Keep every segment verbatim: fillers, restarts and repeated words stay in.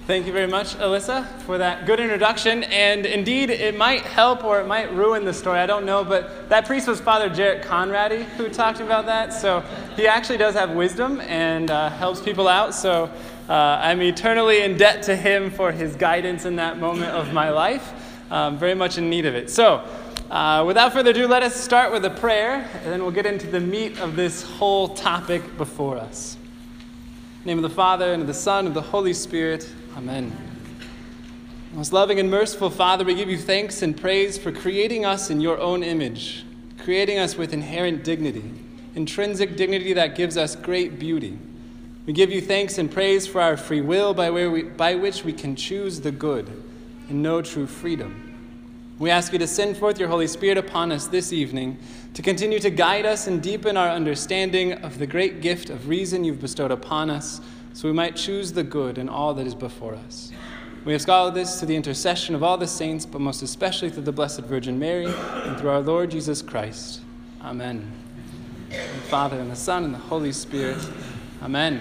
Thank you very much, Alyssa, for that good introduction. And indeed, it might help or it might ruin the story. I don't know, but that priest was Father Jarrett Conradi who talked about that. So he actually does have wisdom and uh, helps people out. So uh, I'm eternally in debt to him for his guidance in that moment of my life. Um, very much in need of it. So uh, without further ado, let us start with a prayer, and then we'll get into the meat of this whole topic before us. In the name of the Father, and of the Son, and of the Holy Spirit. Amen. Most loving and merciful Father, we give you thanks and praise for creating us in your own image, creating us with inherent dignity, intrinsic dignity that gives us great beauty. We give you thanks and praise for our free will by, where we, by which we can choose the good and know true freedom. We ask you to send forth your Holy Spirit upon us this evening to continue to guide us and deepen our understanding of the great gift of reason you've bestowed upon us, so we might choose the good in all that is before us. We ask all of this through the intercession of all the saints, but most especially through the Blessed Virgin Mary and through our Lord Jesus Christ. Amen. And the Father, and the Son, and the Holy Spirit. Amen.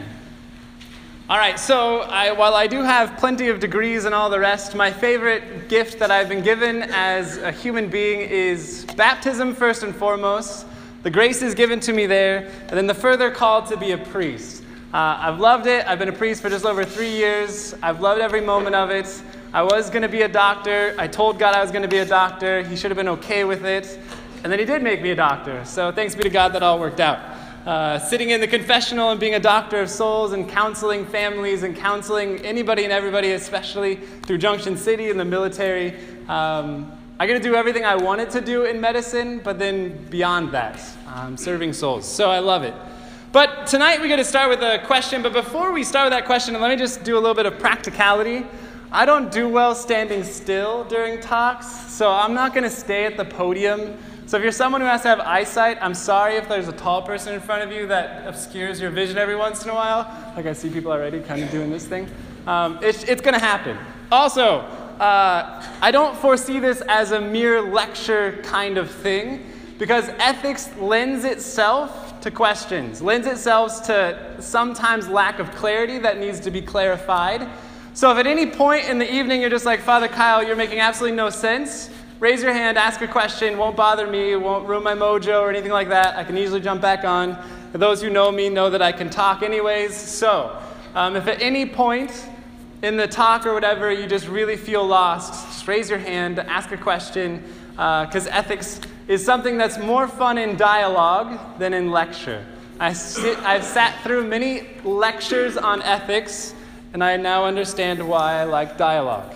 All right, so I, while I do have plenty of degrees and all the rest, my favorite gift that I've been given as a human being is baptism first and foremost. The grace is given to me there, and then the further call to be a priest. Uh, I've loved it. I've been a priest for just over three years. I've loved every moment of it. I was going to be a doctor. I told God I was going to be a doctor. He should have been okay with it. And then he did make me a doctor. So thanks be to God that all worked out. Uh, sitting in the confessional and being a doctor of souls and counseling families and counseling anybody and everybody, especially through Junction City and the military. Um, I got to do everything I wanted to do in medicine, but then beyond that, um, serving souls. So I love it. But tonight we're going to start with a question. But before we start with that question, let me just do a little bit of practicality. I don't do well standing still during talks, so I'm not going to stay at the podium. So if you're someone who has to have eyesight, I'm sorry if there's a tall person in front of you that obscures your vision every once in a while. Like I see people already kind of doing this thing. Um, it's it's going to happen. Also, uh, I don't foresee this as a mere lecture kind of thing, because ethics lends itself to questions, lends itself to sometimes lack of clarity that needs to be clarified. So if at any point in the evening you're just like, Father Kyle, you're making absolutely no sense, raise your hand, ask a question, won't bother me, won't ruin my mojo or anything like that. I can easily jump back on. For those who know me know that I can talk anyways. So um, if at any point in the talk or whatever you just really feel lost, just raise your hand, ask a question, because uh, ethics is something that's more fun in dialogue than in lecture. I sit, I've sat through many lectures on ethics, and I now understand why I like dialogue.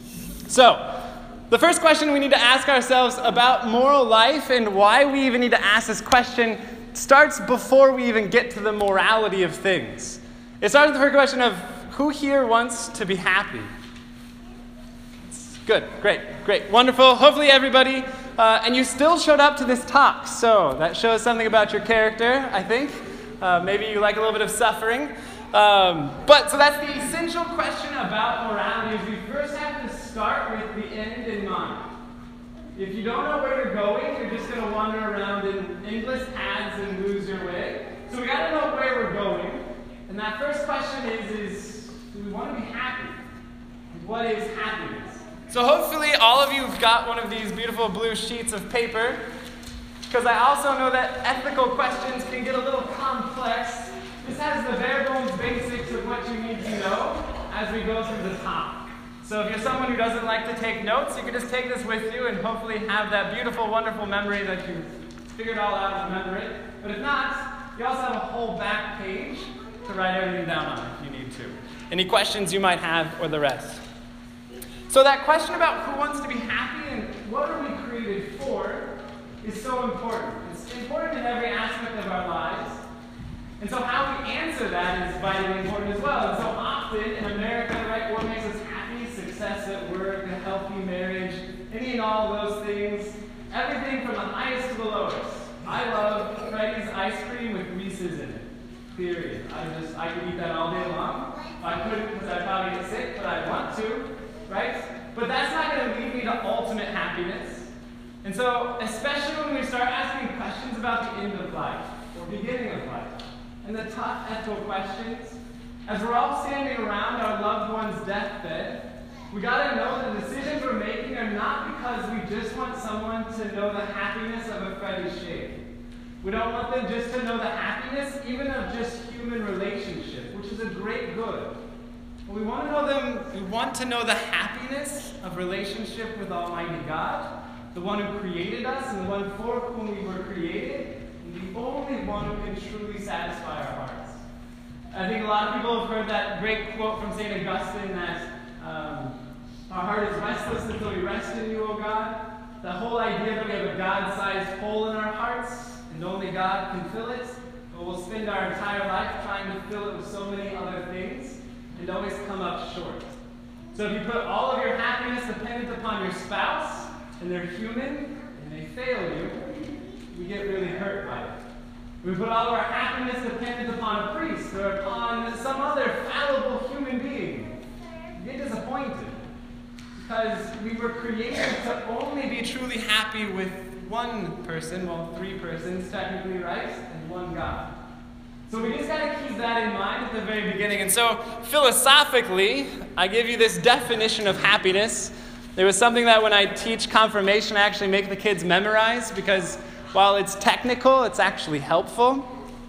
So, the first question we need to ask ourselves about moral life and why we even need to ask this question starts before we even get to the morality of things. It starts with the first question of, who here wants to be happy? Good, great, great, wonderful. Hopefully everybody, uh, and you still showed up to this talk, so that shows something about your character, I think. Uh, maybe you like a little bit of suffering. Um, but, so that's the essential question about morality, is we first have to start with the end in mind. If you don't know where you're going, you're just going to wander around in endless paths and lose your way. So we got to know where we're going. And that first question is, is do we want to be happy? What is happiness? So hopefully all of you have got one of these beautiful blue sheets of paper, because I also know that ethical questions can get a little complex. This has the bare bones basics of what you need to know as we go through the talk. So if you're someone who doesn't like to take notes, you can just take this with you and hopefully have that beautiful, wonderful memory that you figured all out and remember it. But if not, you also have a whole back page to write everything down on if you need to. Any questions you might have or the rest. So that question about who wants to be happy and what are we created for is so important. It's important in every aspect of our lives. And so how we answer that is vitally important as well. And so often in America, right, what makes us happy? Success at work, a healthy marriage, any and all of those things. Everything from the highest to the lowest. I love Freddy's ice cream with Reese's in it. Period. I just, I could eat that all day long. I couldn't because I'd probably get sick, but I want to. Right? But that's not going to lead me to ultimate happiness. And so, especially when we start asking questions about the end of life, or beginning of life, and the tough ethical questions, As we're all standing around our loved one's deathbed, we got to know the decisions we're making are not because we just want someone to know the happiness of a Freddie Shake. We don't want them just to know the happiness, even of just human relationship, which is a great good. But we want to know them, we want to know the happiness of relationship with Almighty God, the one who created us and the one for whom we were created, and the only one who can truly satisfy our hearts. I think a lot of people have heard that great quote from Saint Augustine that um, our heart is restless until we rest in you, O God. The whole idea that we have a God-sized hole in our hearts and only God can fill it, but we'll spend our entire life trying to fill it with so many other things and always come up short. So if you put all of your happiness dependent upon your spouse, and they're human, and they fail you, we get really hurt by it. We put all of our happiness dependent upon a priest or upon some other fallible human being. We get disappointed because we were created to only be truly happy with one person, well, three persons technically, right, and one God. So we just got to keep that in mind at the very beginning. And so philosophically, I give you this definition of happiness. There was something that when I teach confirmation, I actually make the kids memorize because while it's technical, it's actually helpful.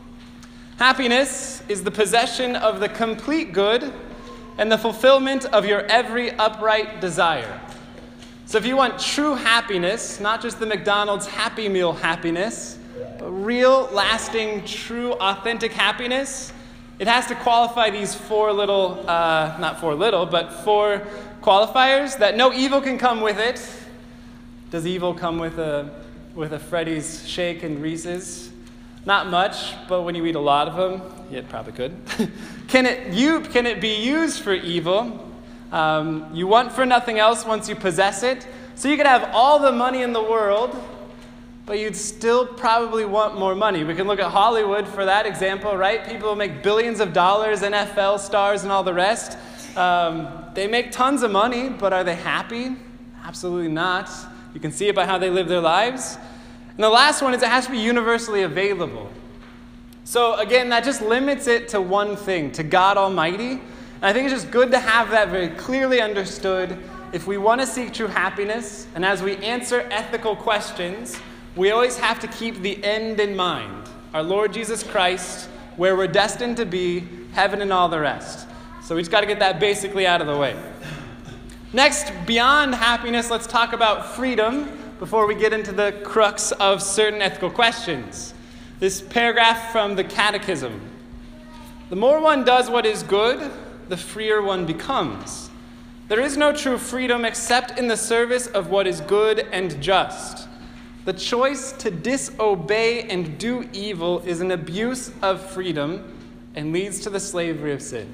Happiness is the possession of the complete good and the fulfillment of your every upright desire. So if you want true happiness, not just the McDonald's Happy Meal happiness, but real, lasting, true, authentic happiness, it has to qualify these four little, uh, not four little, but four qualifiers that no evil can come with it. Does evil come with a with a Freddy's Shake and Reese's? Not much, but when you eat a lot of them, yeah, it probably could. Can it you can it be used for evil? Um, you want for nothing else once you possess it. So you could have all the money in the world, but you'd still probably want more money. We can look at Hollywood for that example, right? People make billions of dollars, N F L stars and all the rest. Um, they make tons of money, but are they happy? Absolutely not. You can see it by how they live their lives. And the last one is it has to be universally available. So again, that just limits it to one thing, to God Almighty. And I think it's just good to have that very clearly understood. If we want to seek true happiness, and as we answer ethical questions, we always have to keep the end in mind. Our Lord Jesus Christ, where we're destined to be, heaven and all the rest. So we just got to get that basically out of the way. Next, beyond happiness, let's talk about freedom before we get into the crux of certain ethical questions. This paragraph from the Catechism. The more one does what is good, the freer one becomes. There is no true freedom except in the service of what is good and just. The choice to disobey and do evil is an abuse of freedom and leads to the slavery of sin.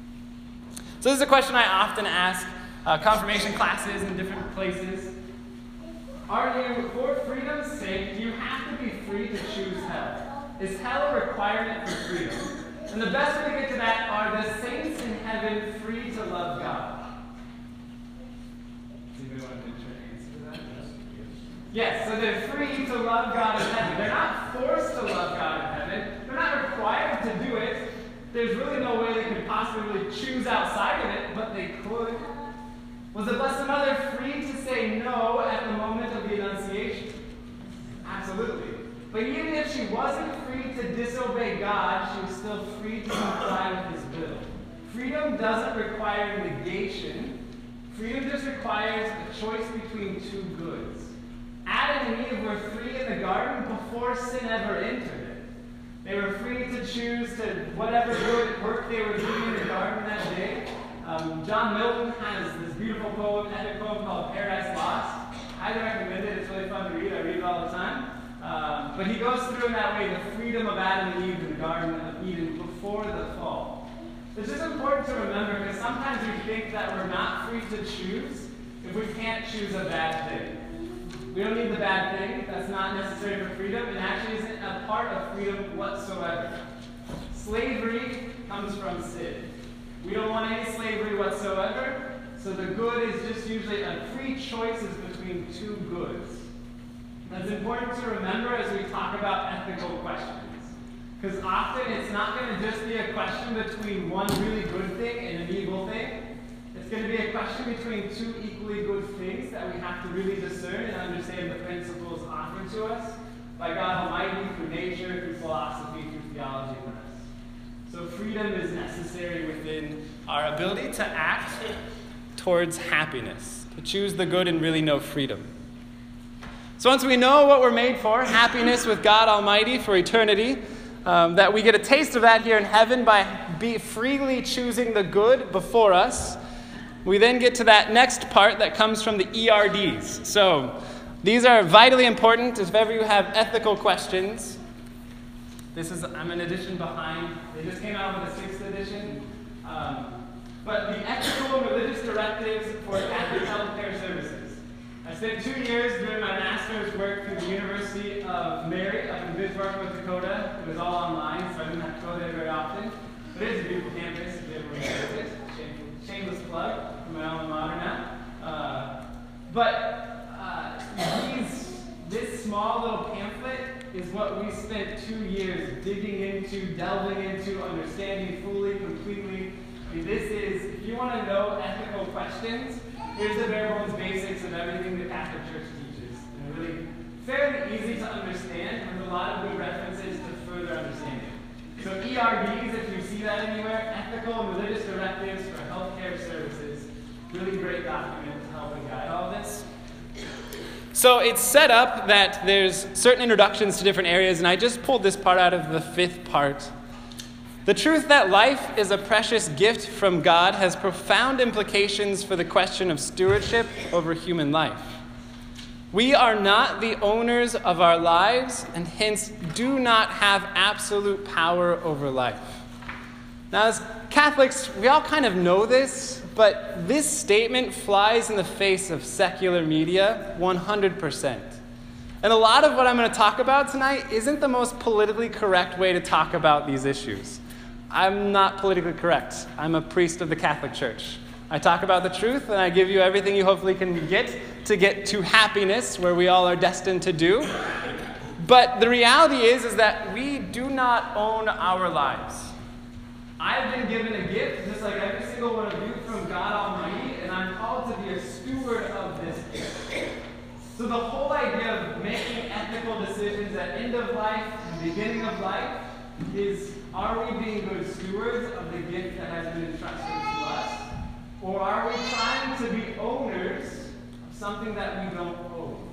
So this is a question I often ask uh, confirmation classes in different places. Are you, for freedom's sake, do you have to be free to choose hell? Is hell a requirement for freedom? And the best way to get to that are the saints in heaven free to love God? Does anybody want to answer to that? Yes, so they're free to love God in heaven. They're not forced to love God in heaven. They're not required to do it. There's really no way they could possibly choose outside of it, but they could. Was the Blessed Mother free to say no at the moment of the Annunciation? Absolutely. But even if she wasn't free to disobey God, she was still free to comply with His will. Freedom doesn't require negation. Freedom just requires a choice between two goods. Adam and Eve were free in the garden before sin ever entered it. They were free to choose to whatever good work they were doing in the garden that day. Um, John Milton has this beautiful poem, epic poem called Paradise Lost. I recommend it. It's really fun to read. I read it all the time. Um, but he goes through in that way the freedom of Adam and Eve in the Garden of Eden before the fall. It's just important to remember because sometimes we think that we're not free to choose if we can't choose a bad thing. We don't need the bad thing. That's not necessary for freedom and actually isn't a part of freedom whatsoever. Slavery comes from sin. We don't want any slavery whatsoever, so the good is just usually a free choices between two goods. That's important to remember as we talk about ethical questions. Because often it's not going to just be a question between one really good thing and an evil thing. It's going to be a question between two equally good things that we have to really discern and understand the principles offered to us by God Almighty, through nature, through philosophy, through theology and the rest. So freedom is necessary within our ability to act towards happiness, to choose the good and really know freedom. So once we know what we're made for, happiness with God Almighty for eternity, um, that we get a taste of that here in heaven by be freely choosing the good before us, we then get to that next part that comes from the E R Ds. So these are vitally important if ever you have ethical questions. This is, I'm an edition behind. They just came out with a sixth edition. Um, but the ethical and religious directives for Catholic healthcare services. I spent two years doing my master's work through the University of Mary up in Bismarck, North Dakota. It was all online, so I didn't have to go there very often. But it is a beautiful campus if you ever want to visit it. Shameless plug for my alma mater now. Uh, but uh, these, this small little pamphlet is what we spent two years digging into, delving into, understanding fully, completely. I mean, this is, if you want to know ethical questions, here's the bare bones basics of everything the Catholic Church teaches. And really fairly easy to understand, with a lot of good references to further understanding. So E R Ds, if you see that anywhere, ethical and religious directives for healthcare services, really great document to help and guide all of this. So it's set up that there's certain introductions to different areas, and I just pulled this part out of the fifth part. The truth that life is a precious gift from God has profound implications for the question of stewardship over human life. We are not the owners of our lives, and hence do not have absolute power over life. Now, as Catholics, we all kind of know this, but this statement flies in the face of secular media one hundred percent. And a lot of what I'm going to talk about tonight isn't the most politically correct way to talk about these issues. I'm not politically correct. I'm a priest of the Catholic Church. I talk about the truth, and I give you everything you hopefully can get to get to happiness, where we all are destined to do. But the reality is, is that we do not own our lives. I've been given a gift, just like every single one of you, from God Almighty, and I'm called to be a steward of this gift. So the whole idea of making ethical decisions at end of life and beginning of life is, are we being good stewards of the gift that has been entrusted to us? Or are we trying to be owners of something that we don't own?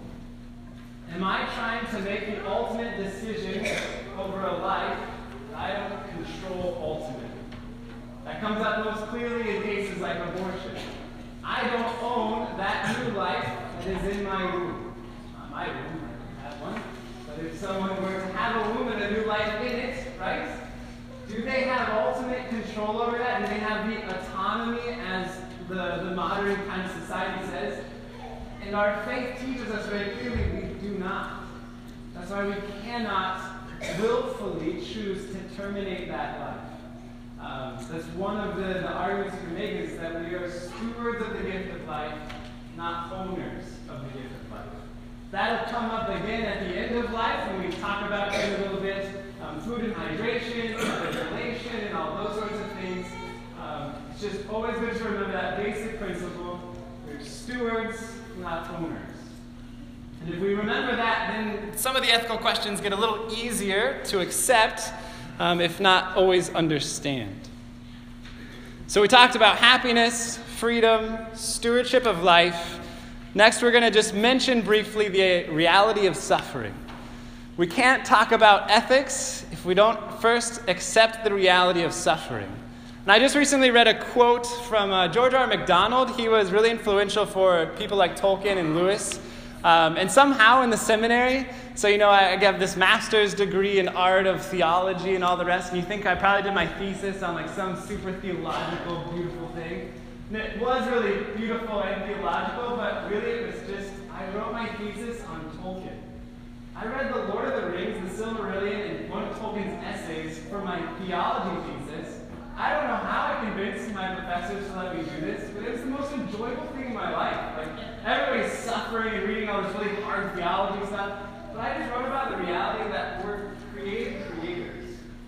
Am I trying to make the ultimate decision over a life that I don't control ultimately? That comes up most clearly in cases like abortion. I don't own that new life that is in my womb. Not my womb, I have one. But if someone were to have a womb and a new life in it, right? Do they have ultimate control over that? Do they have the autonomy as the, the modern kind of society says? And our faith teaches us very clearly we do not. That's why we cannot willfully choose to terminate that life. Um, that's one of the, the arguments you can make, is that we are stewards of the gift of life, not owners of the gift of life. That'll come up again at the end of life when we talk about it in a little bit. Um, food and hydration, ventilation, and all those sorts of things. Um, it's just always good to remember that basic principle. We're stewards, not owners. And if we remember that, then some of the ethical questions get a little easier to accept, um, if not always understand. So we talked about happiness, freedom, stewardship of life. Next, we're going to just mention briefly the reality of suffering. We can't talk about ethics if we don't first accept the reality of suffering. And I just recently read a quote from uh, George R. MacDonald. He was really influential for people like Tolkien and Lewis. Um, and somehow in the seminary, so you know, I, I have this master's degree in art of theology and all the rest, and you think I probably did my thesis on like some super theological, beautiful thing. And it was really beautiful and theological, but really it was just, I wrote my thesis on Tolkien. I read The Lord of the Rings, The Silmarillion, and one of Tolkien's essays for my theology thesis. I don't know how I convinced my professors to let me do this, but it was the most enjoyable thing in my life. Like, everybody's suffering and reading all this really hard theology stuff, but I just wrote about the reality that we're created creators.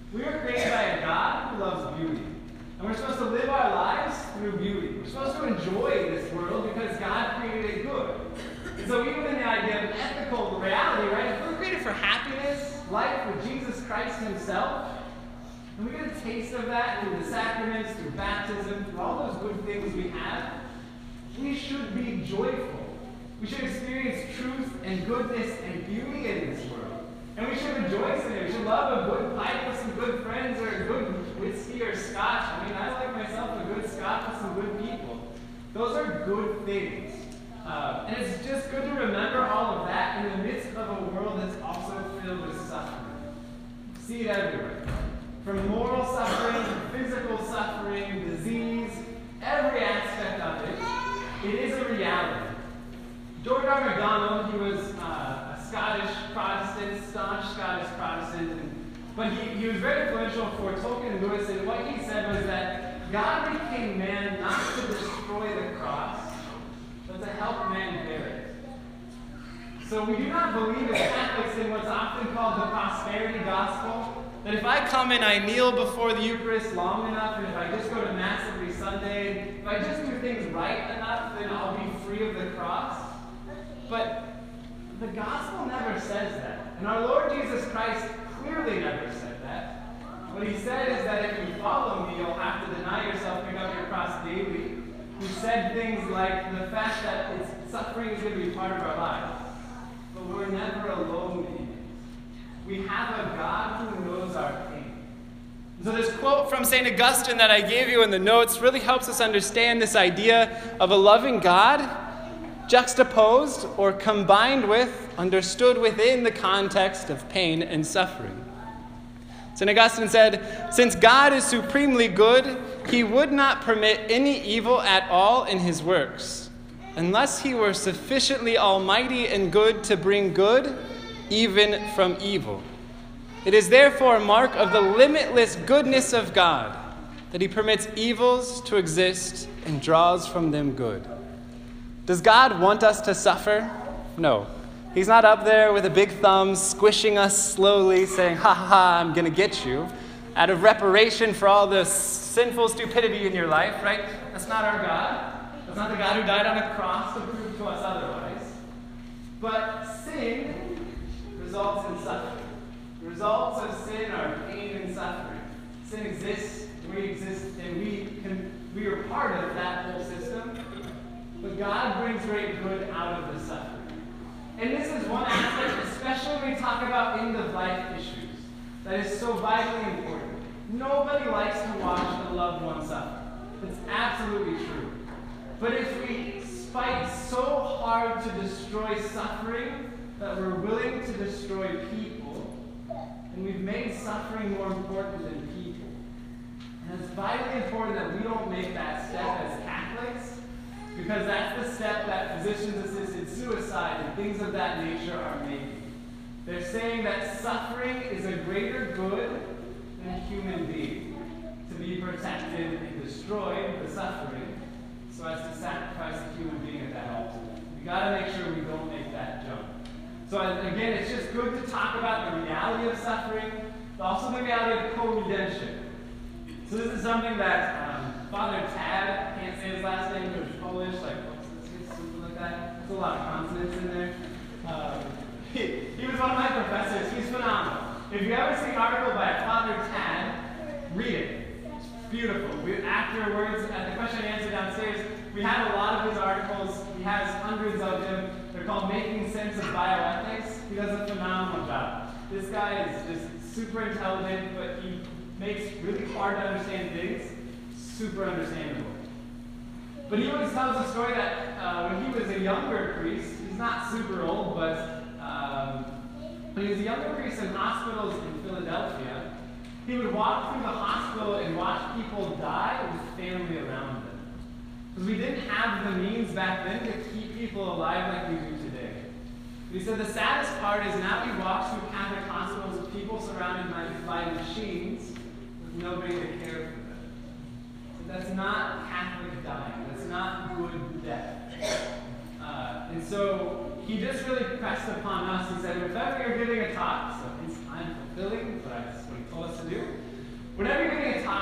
We were created by a God who loves beauty. And we're supposed to live our lives through beauty. We're supposed to enjoy this world because God created it good. And so even in the idea of ethical reality, right, if we're created for happiness, life with Jesus Christ himself, and we get a taste of that through the sacraments, through baptism, through all those good things we have, we should be joyful. We should experience truth and goodness and beauty in this world. And we should rejoice in it. We should love a good pipe with some good friends or a good whiskey or scotch. I mean, I like myself a good scotch with some good people. Those are good things. Uh, and it's just good to remember all of that in the midst of a world that's also filled with suffering. See it everywhere. From moral suffering, physical suffering, disease, every aspect of it, it is a reality. George R. MacDonald, he was uh, a Scottish Protestant, staunch Scottish Protestant, and, but he, he was very influential for Tolkien and Lewis, and what he said was that God became man not to destroy the cross, but to help man bear it. So we do not believe as Catholics in what's often called the prosperity gospel, that if I come and I kneel before the Eucharist long enough, and if I just go to Mass every Sunday, if I just do things right enough, then I'll be free of the cross. But the gospel never says that. And our Lord Jesus Christ clearly never said that. What he said is that if you follow me, you'll have to deny yourself, pick up your cross daily. He said things like the fact that it's, suffering is going to be part of our lives. But we're never alone in it. We have a God who knows our pain. So this quote from Saint Augustine that I gave you in the notes really helps us understand this idea of a loving God juxtaposed or combined with, understood within the context of pain and suffering. Saint Augustine said, "Since God is supremely good, he would not permit any evil at all in his works, unless he were sufficiently almighty and good to bring good even from evil. It is therefore a mark of the limitless goodness of God that he permits evils to exist and draws from them good." Does God want us to suffer? No. He's not up there with a big thumb squishing us slowly saying, ha ha ha, I'm going to get you, out of reparation for all the sinful stupidity in your life, right? That's not our God. That's not the God who died on a cross to prove to us otherwise. But sin results in suffering. The results of sin are pain and suffering. Sin exists, we exist, and we can, we are part of that whole system. But God brings great good out of the suffering. And this is one aspect, especially when we talk about end-of-life issues, that is so vitally important. Nobody likes to watch a loved one suffer. It's absolutely true. But if we fight so hard to destroy suffering that we're willing to destroy people, and we've made suffering more important than people. And it's vitally important that we don't make that step as Catholics, because that's the step that physicians-assisted suicide and things of that nature are making. They're saying that suffering is a greater good than a human being, to be protected and destroyed the suffering, so as to sacrifice a human being at that altar. We got to make sure we don't make that jump. So again, it's just good to talk about the reality of suffering, but also the reality of co-redemption. So this is something that um, Father Tad, can't say his last name, but it's Polish, like what's this, something like that. There's a lot of consonants in there. Um, he, he was one of my professors. He's phenomenal. If you ever see an article by Father Tad, read it. It's beautiful. We, afterwards, at the question and answer downstairs, we have a lot of his articles. He has hundreds of them. They're called Making Sense of Bioethics. He does a phenomenal job. This guy is just super intelligent, but he makes really hard to understand things super understandable. But he always tells a story that uh, when he was a younger priest, he's not super old, but um, when he was a younger priest in hospitals in Philadelphia, he would walk through the hospital and watch people die with family around them. Because we didn't have the means back then to keep people alive like we do today. But he said the saddest part is now he walks through Catholic hospitals with people surrounded by, by machines with nobody to care for them. So that's not Catholic dying. That's not good death. Uh, and so he just really pressed upon us. He said, if ever you're giving a talk, so I'm fulfilling what, I, what he told us to do,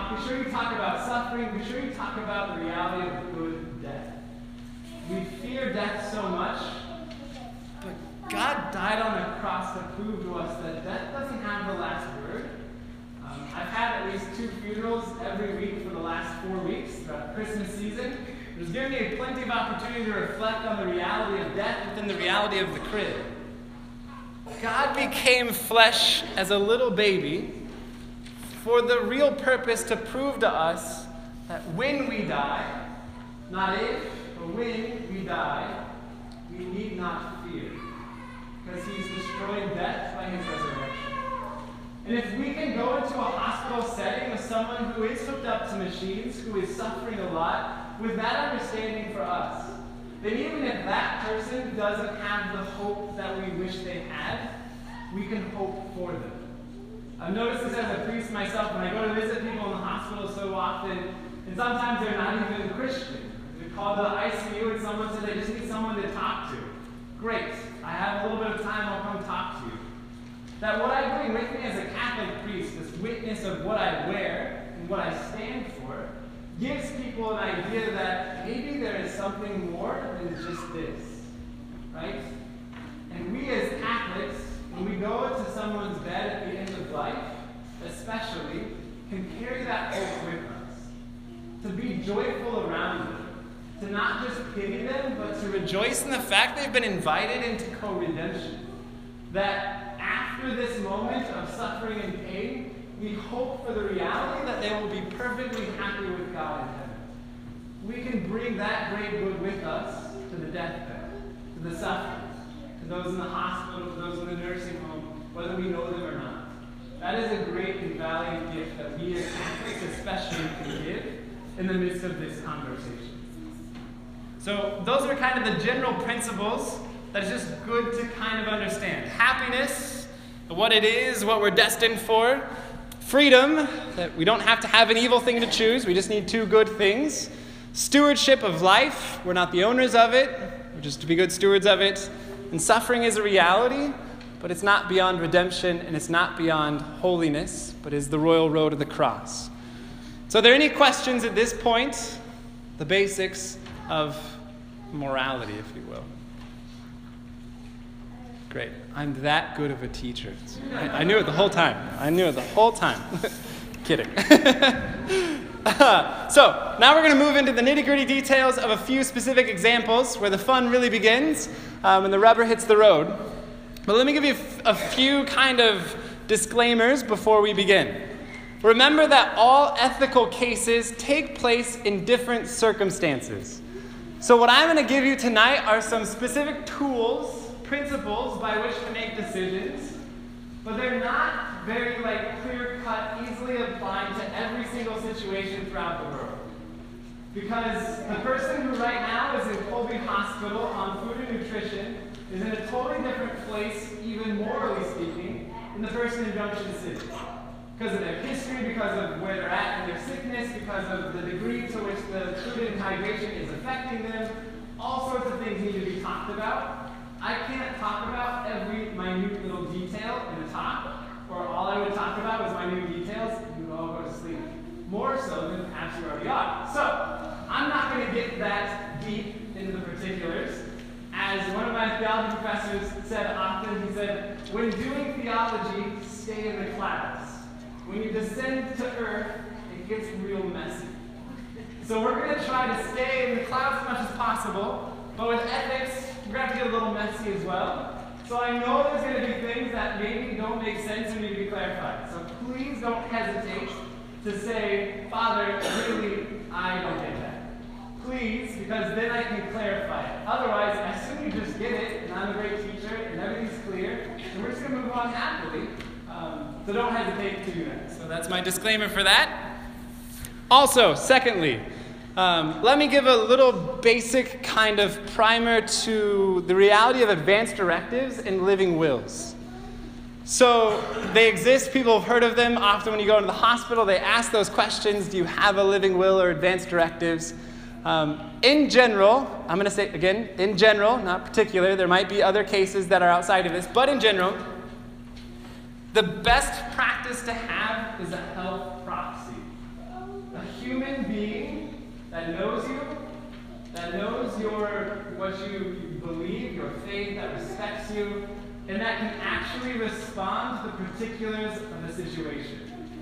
talk, be sure you talk about suffering, be sure you talk about the reality of good death. We fear death so much, but God died on the cross to prove to us that death doesn't have the last word. Um, I've had at least two funerals every week for the last four weeks throughout Christmas season. It's given me plenty of opportunity to reflect on the reality of death within the reality of the crib. God became flesh as a little baby for the real purpose to prove to us that when we die, not if, but when we die, we need not fear, because he's destroyed death by his resurrection. And if we can go into a hospital setting with someone who is hooked up to machines, who is suffering a lot, with that understanding for us, then even if that person doesn't have the hope that we wish they had, we can hope for them. I've noticed this as a priest myself when I go to visit people in the hospital so often, and sometimes they're not even Christian. We call the I C U and someone says they just need someone to talk to. Great. I have a little bit of time, I'll come talk to you. That what I bring with me as a Catholic priest, this witness of what I wear and what I stand for, gives people an idea that maybe there is something more than just this, right? And we as Catholics, when we go into someone's bed at the end of life, especially, can carry that hope with us. To be joyful around them. To not just pity them, but to rejoice in the fact they've been invited into co-redemption. That after this moment of suffering and pain, we hope for the reality that they will be perfectly happy with God in heaven. We can bring that great good with us to the deathbed, to the suffering, to those in the hospital, to those in the nursing home, whether we know them or not. That is a great and valiant gift that we as Catholics especially can give in the midst of this conversation. So those are kind of the general principles that is just good to kind of understand. Happiness, what it is, what we're destined for. Freedom, that we don't have to have an evil thing to choose. We just need two good things. Stewardship of life. We're not the owners of it. We're just to be good stewards of it. And suffering is a reality, but it's not beyond redemption, and it's not beyond holiness, but is the royal road of the cross. So are there any questions at this point? The basics of morality, if you will. Great. I'm that good of a teacher. I, I knew it the whole time. I knew it the whole time. Kidding. uh, so, now we're going to move into the nitty-gritty details of a few specific examples where the fun really begins um, and the rubber hits the road. But let me give you a, f- a few kind of disclaimers before we begin. Remember that all ethical cases take place in different circumstances. So what I'm going to give you tonight are some specific tools, principles by which to make decisions, but they're not very like clear-cut, easily applied to every single situation throughout the world. Because the person who right now is in Colby Hospital on food and nutrition is in a totally different place, even morally speaking, than the person in Junction City. Because of their history, because of where they're at in their sickness, because of the degree to which the food and hydration is affecting them, all sorts of things need to be talked about. I can't talk about every minute little detail in the talk, or all I would talk about was minute details, and you would all go to sleep. More so than perhaps you already are. So, I'm not going to get that deep into the particulars. As one of my theology professors said often, he said, when doing theology, stay in the clouds. When you descend to earth, it gets real messy. So we're going to try to stay in the clouds as much as possible, but with ethics, we're going to have to get a little messy as well. So I know there's going to be things that maybe don't make sense and need to be clarified. So please don't hesitate to say, Father, really, I don't get that. Please, because then I can clarify it. Otherwise, I assume you just get it, and I'm a great teacher, and everything's clear, and we're just going to move on happily. Um, so don't hesitate to do that. So that's my disclaimer for that. Also, secondly, um, let me give a little basic kind of primer to the reality of advance directives and living wills. So they exist. People have heard of them. Often when you go into the hospital, they ask those questions. Do you have a living will or advance directives? Um, in general, I'm going to say, again, in general, not particular. There might be other cases that are outside of this. But in general, the best practice to have is a health proxy. human being that knows you, that knows your what you believe, your faith, that respects you, and that can actually respond to the particulars of the situation.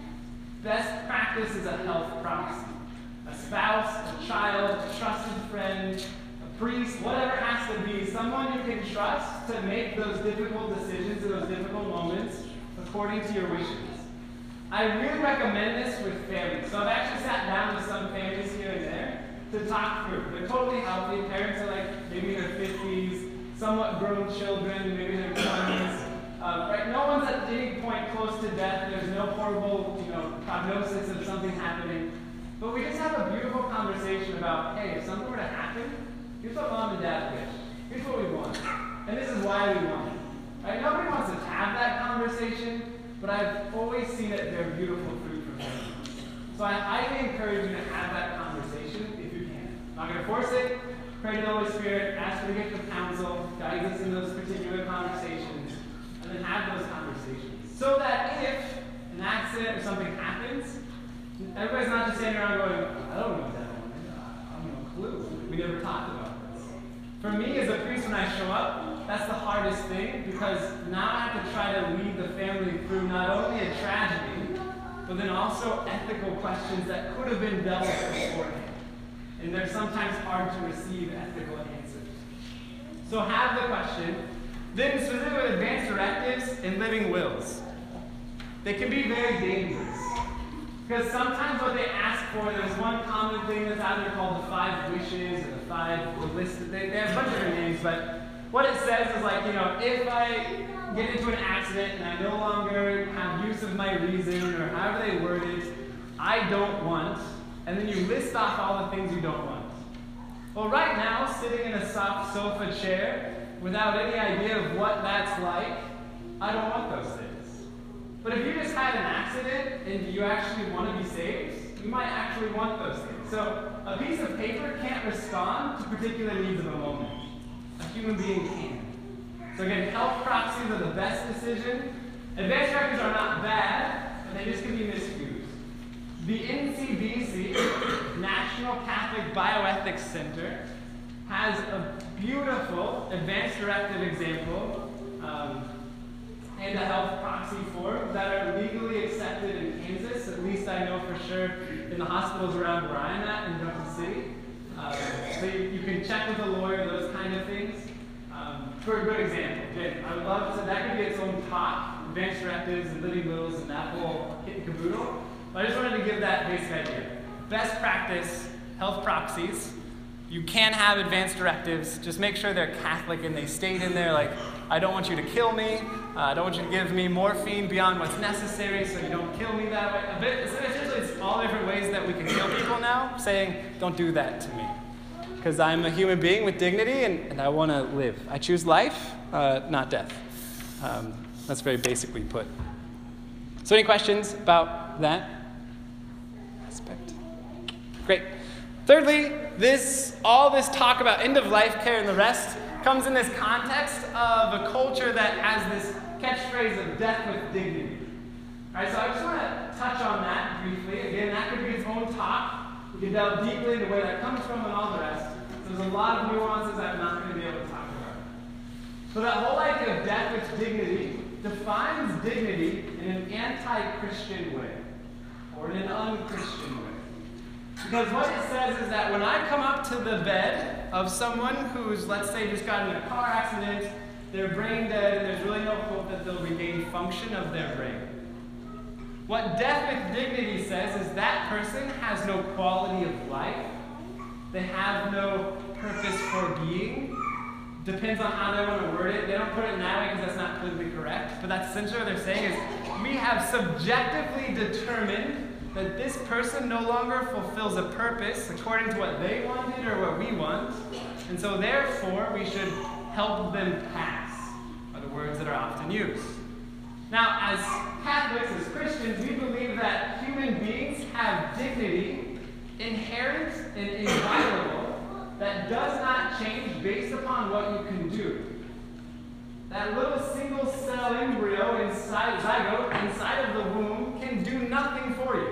Best practice is a health proxy. A spouse, a child, a trusted friend, a priest, whatever it has to be, someone you can trust to make those difficult decisions in those difficult moments according to your wishes. I really recommend this with families. So I've actually sat down with some families here and there to talk through. They're totally healthy. Parents are like maybe in their fifties, somewhat grown children, maybe in their twenties. Uh, right? No one's at any point close to death. There's no horrible, you know, prognosis of something happening. But we just have a beautiful conversation about, hey, if something were to happen, here's what mom and dad wish. Here's what we want. And this is why we want it. Right? Nobody wants to have that conversation, but I've always seen it bear beautiful fruit for families. So I highly encourage you to have that conversation if you can. I'm not going to force it. Pray to the Holy Spirit, ask for the gift of counsel, guide us in those particular conversations, and then have those conversations. So that if an accident or something happens, everybody's not just standing around going, I don't know what that one is. I have no clue. We never talked about this. For me as a priest, when I show up, that's the hardest thing, because now I have to try to lead the family through not only a tragedy, but then also ethical questions that could have been dealt with beforehand. And they're sometimes hard to receive ethical answers. So have the question. Then specifically with advanced directives and living wills. They can be very dangerous. Because sometimes what they ask for, there's one common thing that's out there called the five wishes, or the five, the list, they, they have a bunch of different names, but what it says is like, you know, if I get into an accident and I no longer have use of my reason, or however they word it, I don't want, and then you list off all the things you don't want. Well, right now, sitting in a soft sofa chair, without any idea of what that's like, I don't want those things. But if you just had an accident and you actually want to be saved, you might actually want those things. So a piece of paper can't respond to particular needs of a moment. A human being can. So again, health proxies are the best decision. Advanced directives are not bad, but they just can be misused. The N C B C, National Catholic Bioethics Center, has a beautiful advanced directive example um, and a health proxy form that are legally accepted in Kansas. At least I know for sure in the hospitals around where I'm at in Junction City. Um, so you, you can check with a lawyer, those kind of things. Um, for a good example, again, I would love to, that could be its own talk, advanced directives and living wills and that whole kit and caboodle. But I just wanted to give that basic idea. Best practice, health proxies. You can have advanced directives. Just make sure they're Catholic and they state in there, like, I don't want you to kill me. Uh, I don't want you to give me morphine beyond what's necessary so you don't kill me that way. A bit, essentially, it's all different ways that we can kill people now, saying, don't do that to me. Because I'm a human being with dignity and, and I want to live. I choose life, uh, not death. Um, that's very basically put. So any questions about that aspect? Great. Thirdly, this all this talk about end-of-life care and the rest comes in this context of a culture that has this catchphrase of death with dignity. All right, so I just want to touch on that briefly. Again, that could be its own talk. We can delve deeply into where that comes from and all the rest. So there's a lot of nuances I'm not going to be able to talk about. So that whole idea of death with dignity defines dignity in an anti-Christian way, or in an un-Christian way. Because what it says is that when I come up to the bed of someone who's, let's say, just got in a car accident, they're brain dead, and there's really no hope that they'll regain function of their brain. What death with dignity says is that person has no quality of life. They have no purpose for being. Depends on how they want to word it. They don't put it in that way because that's not politically correct. But that's essentially what they're saying is we have subjectively determined that this person no longer fulfills a purpose according to what they wanted or what we want. And so therefore, we should help them pass, are the words that are often used. Now, as Catholics, as Christians, we believe that human beings have dignity, inherent and inviolable, that does not change based upon what you can do. That little single cell embryo inside zygote inside of the womb can do nothing for you.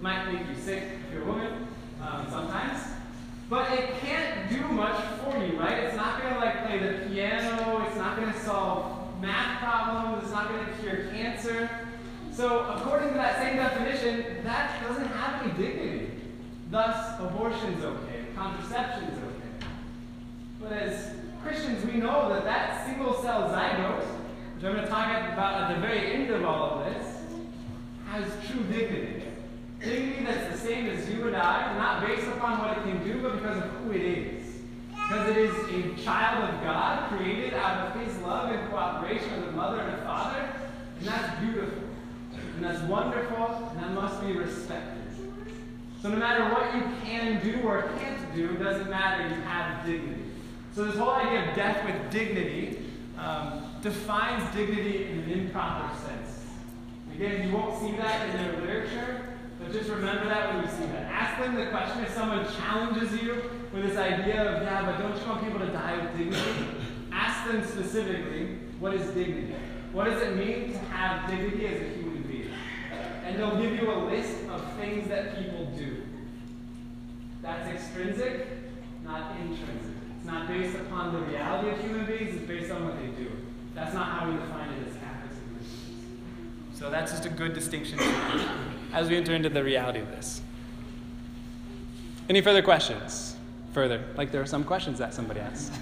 might make you sick if you're a woman um, sometimes. But it can't do much for you, right? It's not going to like play the piano. It's not going to solve math problems. It's not going to cure cancer. So according to that same definition, that doesn't have any dignity. Thus, abortion's okay. Contraception's okay. But as Christians, we know that that single-cell zygote, which I'm going to talk about at the very end of all of this, has true dignity. Dignity that's the same as you and I, not based upon what it can do, but because of who it is. Because it is a child of God, created out of His love and cooperation with a mother and a father, and that's beautiful, and that's wonderful, and that must be respected. So no matter what you can do or can't do, it doesn't matter, you have dignity. So this whole idea of death with dignity um, defines dignity in an improper sense. Again, you won't see that in their literature, but just remember that when you see that. Ask them the question if someone challenges you with this idea of, yeah, but don't you want people to die with dignity? Ask them specifically, what is dignity? What does it mean to have dignity as a human being? And they'll give you a list of things that people do. That's extrinsic, not intrinsic. It's not based upon the reality of human beings, it's based on what they do. That's not how we define it as Catholics and Christians. So that's just a good distinction as we enter into the reality of this. Any further questions? Further, like there are some questions that somebody asked.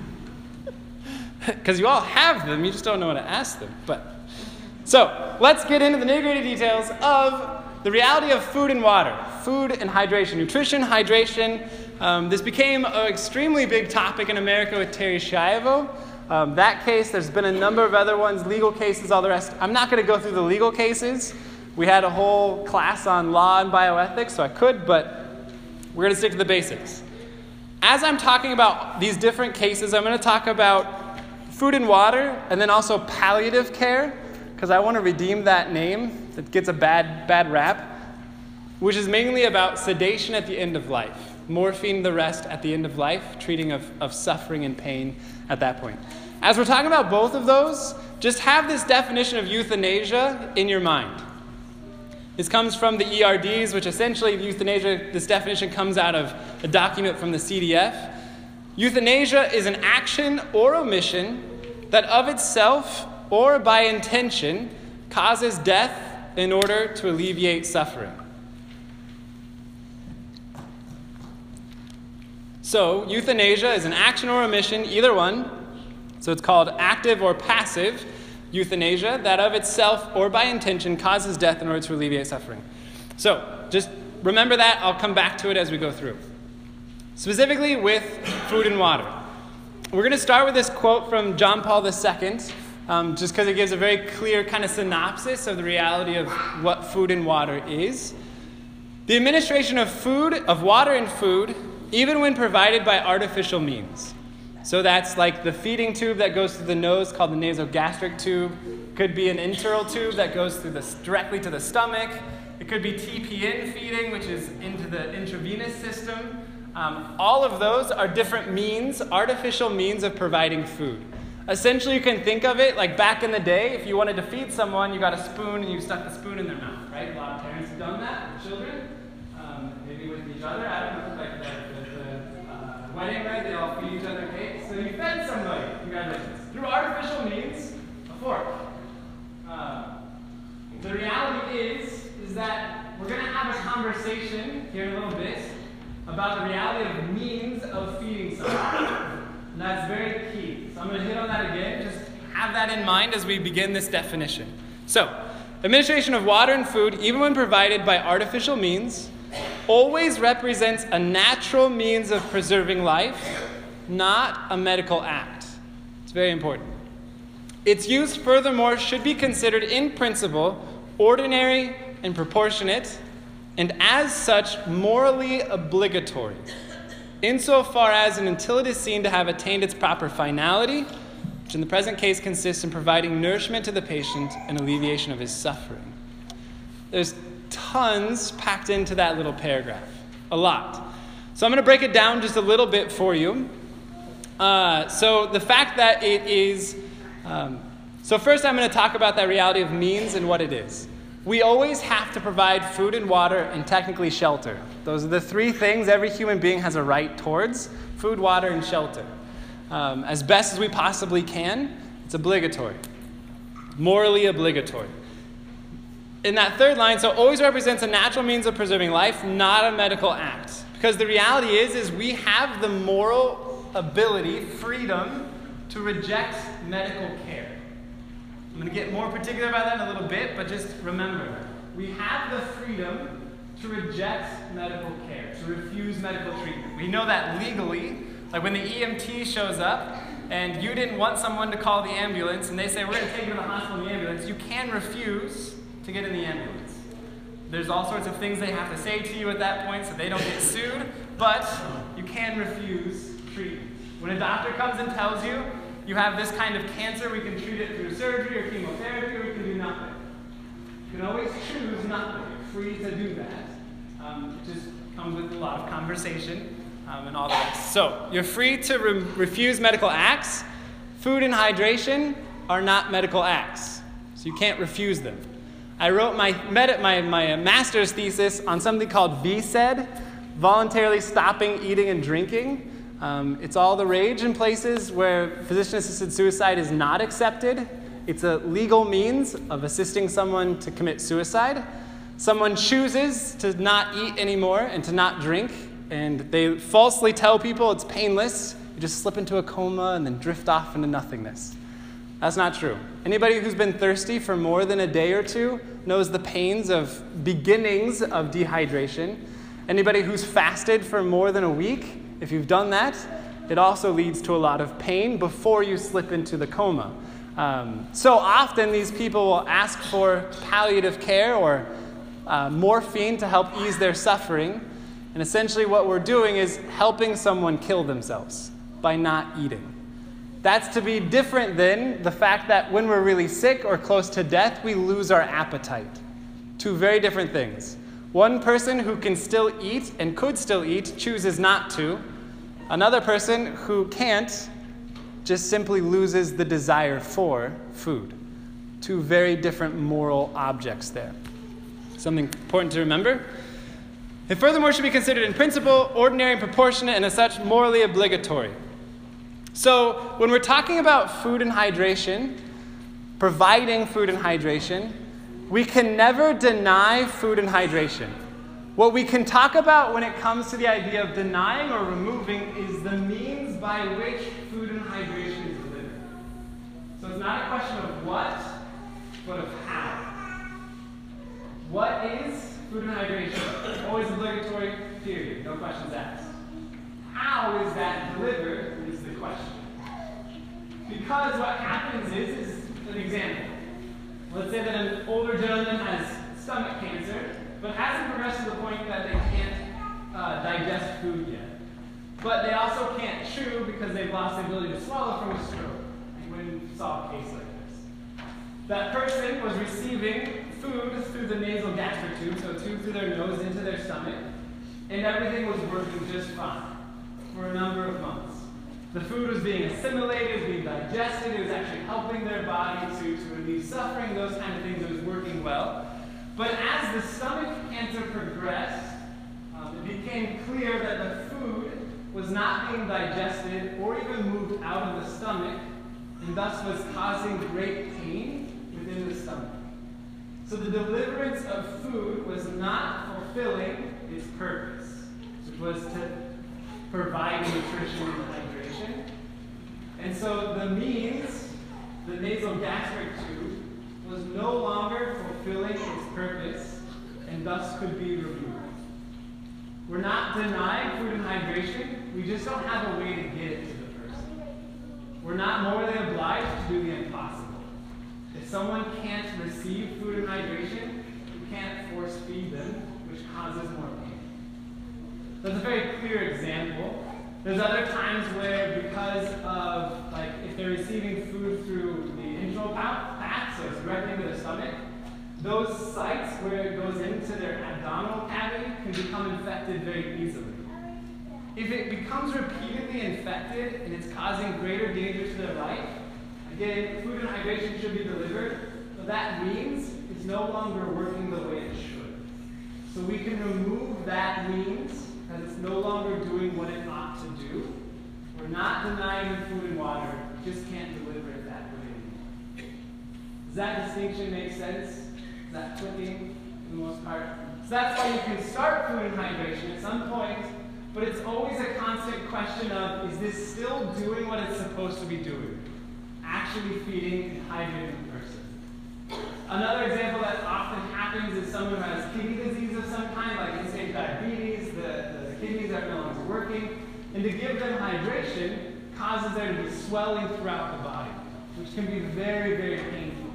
Because you all have them, you just don't know what to ask them. But so let's get into the nitty-gritty details of the reality of food and water, food and hydration, nutrition, hydration. Um, this became an extremely big topic in America with Terri Schiavo. Um, that case, there's been a number of other ones, legal cases, all the rest. I'm not going to go through the legal cases. We had a whole class on law and bioethics, so I could, but we're going to stick to the basics. As I'm talking about these different cases, I'm going to talk about food and water, and then also palliative care, because I want to redeem that name that gets a bad, bad rap, which is mainly about sedation at the end of life, morphine the rest at the end of life, treating of, of suffering and pain at that point. As we're talking about both of those, just have this definition of euthanasia in your mind. This comes from the E R Ds, which essentially euthanasia, this definition comes out of a document from the C D F. Euthanasia is an action or omission that of itself or by intention causes death in order to alleviate suffering. So, euthanasia is an action or omission, either one. So it's called active or passive euthanasia, that of itself or by intention causes death in order to alleviate suffering. So, just remember that. I'll come back to it as we go through. Specifically with food and water. We're going to start with this quote from John Paul the Second, um, just because it gives a very clear kind of synopsis of the reality of what food and water is. The administration of food, of water and food, even when provided by artificial means. So that's like the feeding tube that goes through the nose called the nasogastric tube. Could be an enteral tube that goes through the, directly to the stomach. It could be T P N feeding, which is into the intravenous system. Um, all of those are different means, artificial means of providing food. Essentially, you can think of it like back in the day, if you wanted to feed someone, you got a spoon and you stuck the spoon in their mouth, right? A lot of parents have done that with children, um, maybe with each other. I don't know, like the, the, the uh, wedding, right? They all feed each other cakes. So you fed somebody, congratulations. Through artificial means, a fork. Uh, the reality is, is that we're going to have a conversation here in a little bit about the reality of means of feeding someone. And that's very key. So I'm going to hit on that again. Just have that in mind as we begin this definition. So, administration of water and food, even when provided by artificial means, always represents a natural means of preserving life, not a medical act. It's very important. Its use, furthermore, should be considered in principle ordinary and proportionate, and as such, morally obligatory, insofar as and until it is seen to have attained its proper finality, which in the present case consists in providing nourishment to the patient and alleviation of his suffering. There's tons packed into that little paragraph, a lot. So I'm going to break it down just a little bit for you. Uh, so the fact that it is, um, so first I'm going to talk about that reality of means and what it is. we always have to provide food and water and technically shelter. Those are the three things every human being has a right towards: food, water, and shelter. Um, as best as we possibly can, it's obligatory, morally obligatory. In that third line, so always represents a natural means of preserving life, not a medical act. Because the reality is, is we have the moral ability, freedom, to reject medical care. I'm going to get more particular about that in a little bit, but just remember, we have the freedom to reject medical care, to refuse medical treatment. We know that legally, like when the E M T shows up and you didn't want someone to call the ambulance and they say, we're going to take you to the hospital in the ambulance, you can refuse to get in the ambulance. There's all sorts of things they have to say to you at that point so they don't get sued, but you can refuse treatment. When a doctor comes and tells you, you have this kind of cancer, we can treat it through surgery or chemotherapy, or we can do nothing. You can always choose nothing. You're free to do that. Um, it just comes with a lot of conversation um, and all the rest. So, you're free to re- refuse medical acts. Food and hydration are not medical acts, so you can't refuse them. I wrote my, med- my, my master's thesis on something called V S E D, voluntarily stopping eating and drinking. Um, it's all the rage in places where physician-assisted suicide is not accepted. It's a legal means of assisting someone to commit suicide. Someone chooses to not eat anymore and to not drink, and they falsely tell people it's painless. You just slip into a coma and then drift off into nothingness. That's not true. Anybody who's been thirsty for more than a day or two knows the pains of beginnings of dehydration. Anybody who's fasted for more than a week, if you've done that, it also leads to a lot of pain before you slip into the coma. Um, so often these people will ask for palliative care or uh, morphine to help ease their suffering. And essentially what we're doing is helping someone kill themselves by not eating. That's to be different than the fact that when we're really sick or close to death, we lose our appetite. Two very different things. One person who can still eat and could still eat chooses not to. Another person who can't just simply loses the desire for food. Two very different moral objects there. Something important to remember. It furthermore should be considered in principle, ordinary and proportionate, and as such morally obligatory. So when we're talking about food and hydration, providing food and hydration, we can never deny food and hydration. What we can talk about when it comes to the idea of denying or removing is the means by which food and hydration is delivered. So it's not a question of what, but of how. What is food and hydration? Always obligatory, period. No questions asked. How is that delivered is the question. Because what happens is, is an example. Let's say that an older gentleman has stomach cancer, but hasn't progressed to the point that they can't uh, digest food yet. But they also can't chew because they've lost the ability to swallow from a stroke. You wouldn't saw a case like this. That person was receiving food through the nasal gastric tube, so a tube through their nose into their stomach, and everything was working just fine for a number of months. The food was being assimilated, it was being digested, it was actually helping their body to, to relieve suffering, those kind of things, it was working well. But as the stomach cancer progressed, um, it became clear that the food was not being digested or even moved out of the stomach, and thus was causing great pain within the stomach. So the deliverance of food was not fulfilling its purpose, which was to provide nutrition and hydration. And so the means, the nasal gastric tube, was no longer fulfilling its purpose and thus could be removed. We're not denying food and hydration, we just don't have a way to get it to the person. We're not morally obliged to do the impossible. If someone can't receive food and hydration, we can't force feed them, which causes more pain. That's a very clear example. There's other times where because of, like, if they're receiving food through the intestinal path, so it's directly into the stomach, those sites where it goes into their abdominal cavity can become infected very easily. If it becomes repeatedly infected and it's causing greater danger to their life, again, food and hydration should be delivered. What that means is it's no longer working the way it should. So we can remove that means, because it's no longer doing what it ought to do. We're not denying the food and water, we just can't deliver it that way. Does that distinction make sense? Is that clicking for the most part? So that's why you can start food and hydration at some point, but it's always a constant question of, is this still doing what it's supposed to be doing? Actually feeding and hydrating the person. Another example that often happens is someone who has kidney disease of some kind, like end-stage diabetes, the, the kidneys are no longer working, and to give them hydration causes there to be swelling throughout the body, which can be very, very painful.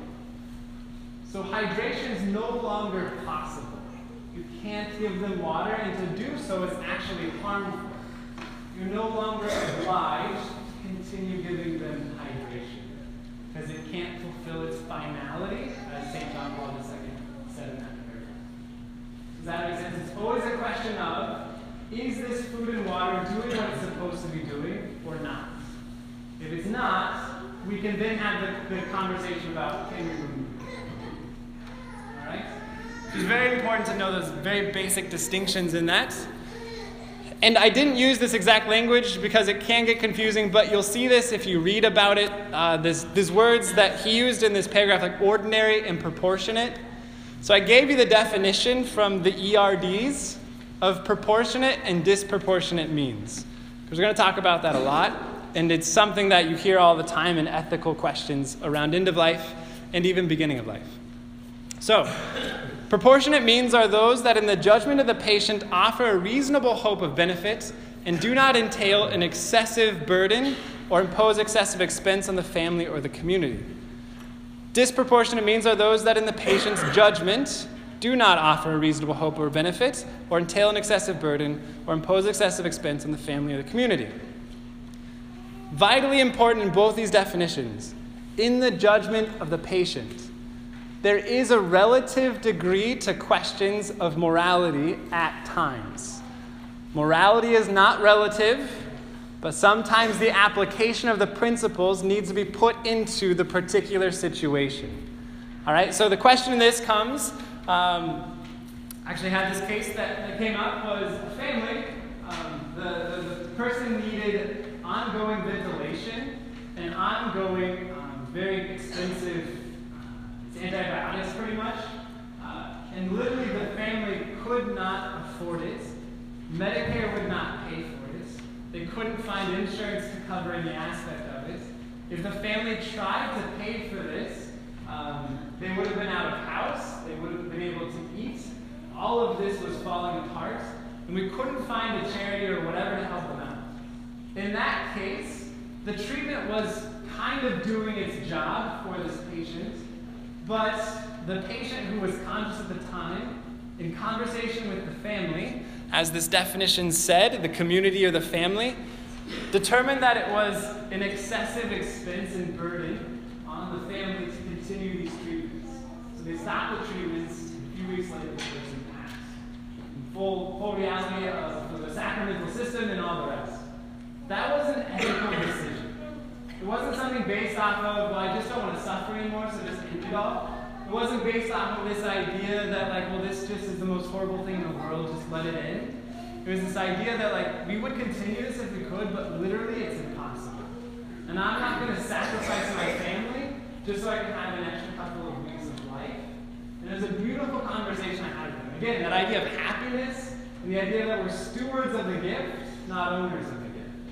So hydration is no longer possible. You can't give them water, and to do so is actually harmful. You're no longer obliged to continue giving them hydration, because it can't fulfill its finality, as Saint John Paul the Second said in that paragraph. Does that make sense? It's always a question of, is this food and water doing what it's supposed to be doing or not? If it's not, we can then have the, the conversation about, can we remove it? All right? It's very important to know those very basic distinctions in that. And I didn't use this exact language because it can get confusing, but you'll see this if you read about it. Uh, this, these words that he used in this paragraph, like ordinary and proportionate. So I gave you the definition from the E R Ds of proportionate and disproportionate means. Because we're going to talk about that a lot, and it's something that you hear all the time in ethical questions around end of life and even beginning of life. So, proportionate means are those that in the judgment of the patient offer a reasonable hope of benefit and do not entail an excessive burden or impose excessive expense on the family or the community. Disproportionate means are those that in the patient's judgment do not offer a reasonable hope or benefit or entail an excessive burden or impose excessive expense on the family or the community. Vitally important in both these definitions, in the judgment of the patient, there is a relative degree to questions of morality at times. Morality is not relative, but sometimes the application of the principles needs to be put into the particular situation. All right, so the question in this comes, um, actually had this case that, that came up, was a family. Um, the, the, the person needed ongoing ventilation and ongoing, um, very expensive antibiotics pretty much, uh, and literally the family could not afford it. Medicare would not pay for it. They couldn't find insurance to cover any aspect of it. If the family tried to pay for this, um, they would have been out of house, they would have been able to eat. All of this was falling apart, and we couldn't find a charity or whatever to help them out. In that case, the treatment was kind of doing its job for this patient, but the patient who was conscious at the time, in conversation with the family, as this definition said, the community or the family, determined that it was an excessive expense and burden on the family to continue these treatments. So they stopped the treatments, and a few weeks later the person passed. In full, full reality of the sacramental system and all the rest. That was an ethical decision. It wasn't something based off of, well, I just don't want to suffer anymore, so just end it all. It wasn't based off of this idea that, like, well, this just is the most horrible thing in the world, just let it end. It was this idea that, like, we would continue this if we could, but literally it's impossible. And I'm not going to sacrifice my family just so I can have an extra couple of weeks of life. And it was a beautiful conversation I had with them. Again, that idea of happiness and the idea that we're stewards of the gift, not owners of the gift.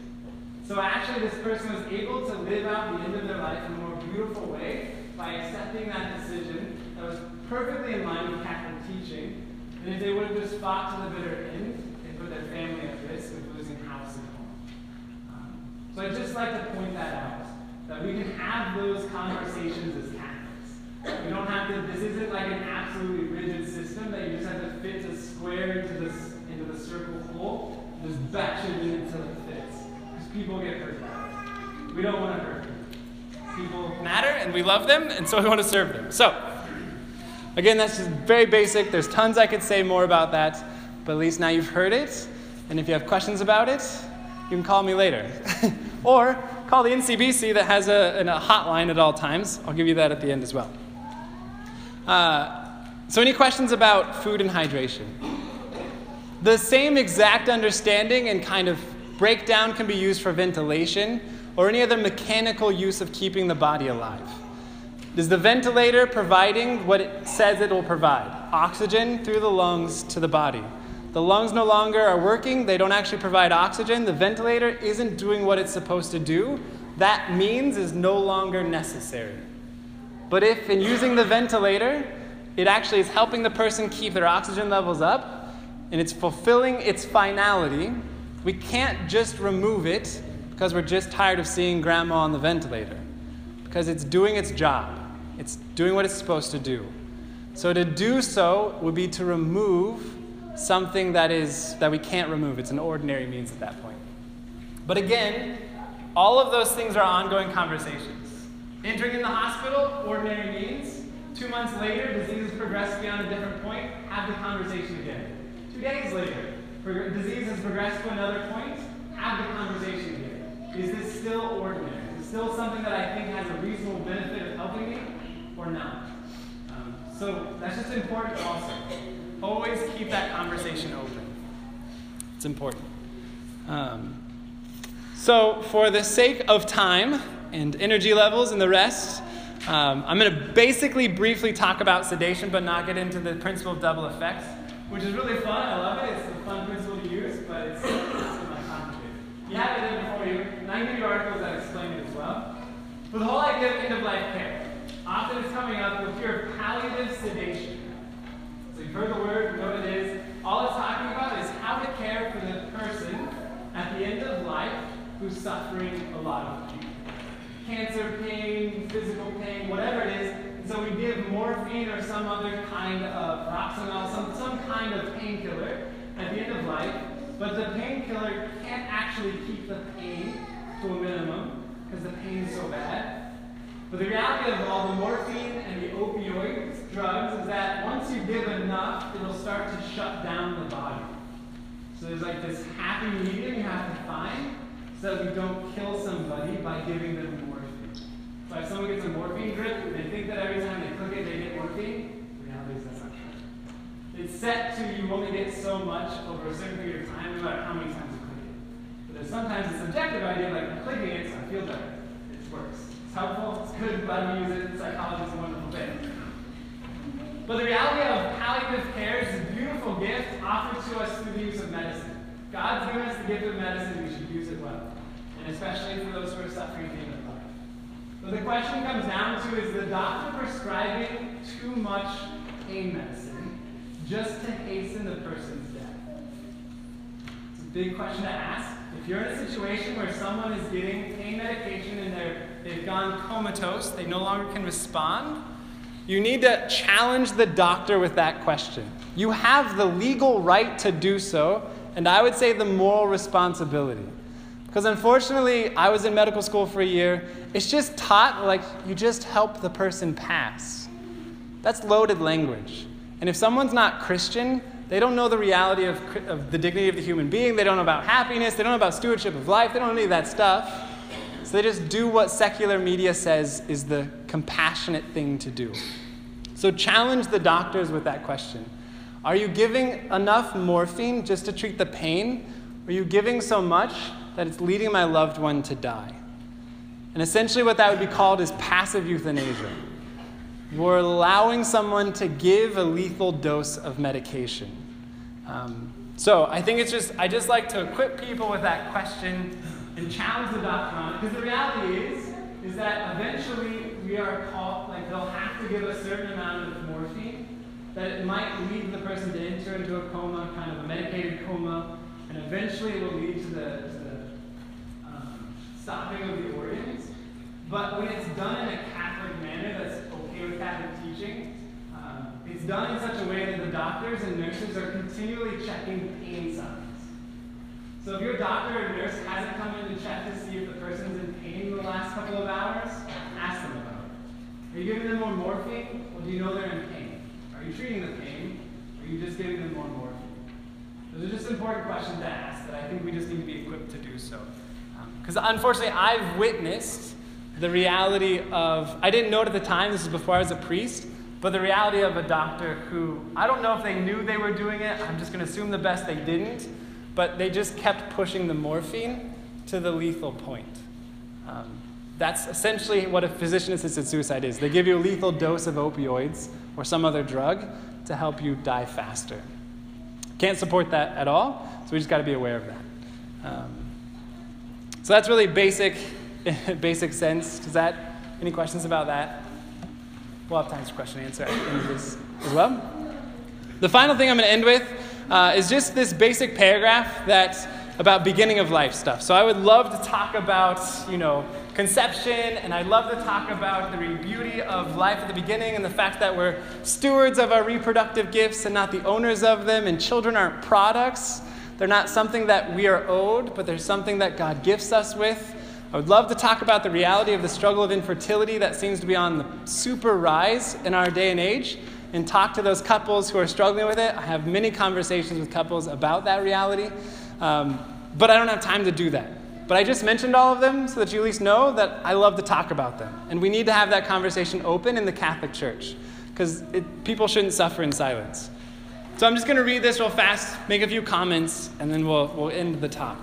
So actually this person was able to live out the end of their life in a more beautiful way by accepting that decision that was perfectly in line with Catholic teaching. And if they would have just fought to the bitter end, they put their family at risk of losing house and home. Um, so I'd just like to point that out, that we can have those conversations as Catholics. We don't have to, this isn't like an absolutely rigid system that you just have to fit a square into, this, into the circle hole and just batch it in until it fits. People get hurt. We don't want to hurt them. People matter, and we love them, and so we want to serve them. So, again, that's just very basic. There's tons I could say more about that, but at least now you've heard it, and if you have questions about it, you can call me later. Or call the N C B C that has a, a hotline at all times. I'll give you that at the end as well. Uh, So any questions about food and hydration? The same exact understanding and kind of breakdown can be used for ventilation or any other mechanical use of keeping the body alive. Is the ventilator providing what it says it will provide? Oxygen through the lungs to the body. The lungs no longer are working. They don't actually provide oxygen. The ventilator isn't doing what it's supposed to do. That means is no longer necessary. But if in using the ventilator, it actually is helping the person keep their oxygen levels up, and it's fulfilling its finality, we can't just remove it because we're just tired of seeing grandma on the ventilator. Because it's doing its job. It's doing what it's supposed to do. So to do so would be to remove something that is that we can't remove. It's an ordinary means at that point. But again, all of those things are ongoing conversations. Entering in the hospital, ordinary means. Two months later, disease has progressed beyond a different point, have the conversation again. Two days later, disease has progressed to another point, have the conversation again. Is this still ordinary? Is it still something that I think has a reasonable benefit of helping me or not? Um, so that's just important also. Always keep that conversation open. It's important. Um, so for the sake of time and energy levels and the rest, um, I'm going to basically briefly talk about sedation but not get into the principle of double effects, which is really fun. I love it. It's a fun principle to use, but it's, it's complicated. You have it in before you, and I can give you articles that explain it as well. But the whole idea of end-of-life care, often it's coming up with your palliative sedation. So you've heard the word, you know what it is. All it's talking about is how to care for the person at the end of life who's suffering a lot of pain. Cancer pain, physical pain, whatever it is. And so we give morphine or some other kind of Roxanol, some, some kind of painkiller at the end of life. But the painkiller can't actually keep the pain to a minimum because the pain is so bad. But the reality of all the morphine and the opioid drugs is that once you give enough, it'll start to shut down the body. So there's like this happy medium you have to find so that we don't kill somebody by giving them morphine. So if someone gets a morphine drip, they think that every time they click it, they get morphine. The reality is that's not true. It's set to you only get so much over a certain period of time, no matter how many times you click it. But there's sometimes a subjective idea, like I'm clicking it, so I feel better. It works. It's helpful, it's good, glad we use it. Psychology is a wonderful thing. But the reality of palliative care is a beautiful gift offered to us through the use of medicine. God's given us the gift of medicine, we should use it well. And especially for those who are suffering at the end of life. But the question comes down to, is the doctor prescribing too much pain medicine just to hasten the person's death? It's a big question to ask. If you're in a situation where someone is getting pain medication and they're, they've gone comatose, they no longer can respond, you need to challenge the doctor with that question. You have the legal right to do so, and I would say the moral responsibility. Because unfortunately, I was in medical school for a year. It's just taught like you just help the person pass. That's loaded language. And if someone's not Christian, they don't know the reality of, of the dignity of the human being. They don't know about happiness. They don't know about stewardship of life. They don't know any of that stuff. So they just do what secular media says is the compassionate thing to do. So challenge the doctors with that question. Are you giving enough morphine just to treat the pain? Or are you giving so much that it's leading my loved one to die? And essentially what that would be called is passive euthanasia. You're allowing someone to give a lethal dose of medication. Um, so I think it's just, I just like to equip people with that question and challenge the doctor on it. Because the reality is, is that eventually we are called, like they'll have to give a certain amount of morphine, that it might lead the person to enter into a coma, kind of a medicated coma, and eventually it will lead to the, to the um, stopping of the organs. But when it's done in a Catholic manner that's okay with Catholic teaching, um, it's done in such a way that the doctors and nurses are continually checking pain signs. So if your doctor or nurse hasn't come in to check to see if the person's in pain in the last couple of hours, ask them about it. Are you giving them more morphine? Well, do you know they're in pain? Are you treating the pain? Or are you just giving them more morphine? Those are just important questions to ask that I think we just need to be equipped to do so. Because um, unfortunately, I've witnessed the reality of, I didn't know it at the time, this is before I was a priest, but the reality of a doctor who, I don't know if they knew they were doing it, I'm just going to assume the best they didn't, but they just kept pushing the morphine to the lethal point. Um, that's essentially what a physician-assisted suicide is. They give you a lethal dose of opioids or some other drug to help you die faster. Can't support that at all, so we just got to be aware of that. Um, so that's really basic, basic sense. Does that, any questions about that? We'll have time for question and answer at the end of this as well. The final thing I'm going to end with uh, is just this basic paragraph that's about beginning of life stuff. So I would love to talk about, you know, conception, and I'd love to talk about the beauty of life at the beginning and the fact that we're stewards of our reproductive gifts and not the owners of them, and children aren't products. They're not something that we are owed, but they're something that God gifts us with. I would love to talk about the reality of the struggle of infertility that seems to be on the super rise in our day and age, and talk to those couples who are struggling with it. I have many conversations with couples about that reality, um, but I don't have time to do that. But I just mentioned all of them so that you at least know that I love to talk about them. And we need to have that conversation open in the Catholic Church, because people shouldn't suffer in silence. So I'm just going to read this real fast, make a few comments, and then we'll, we'll end the talk.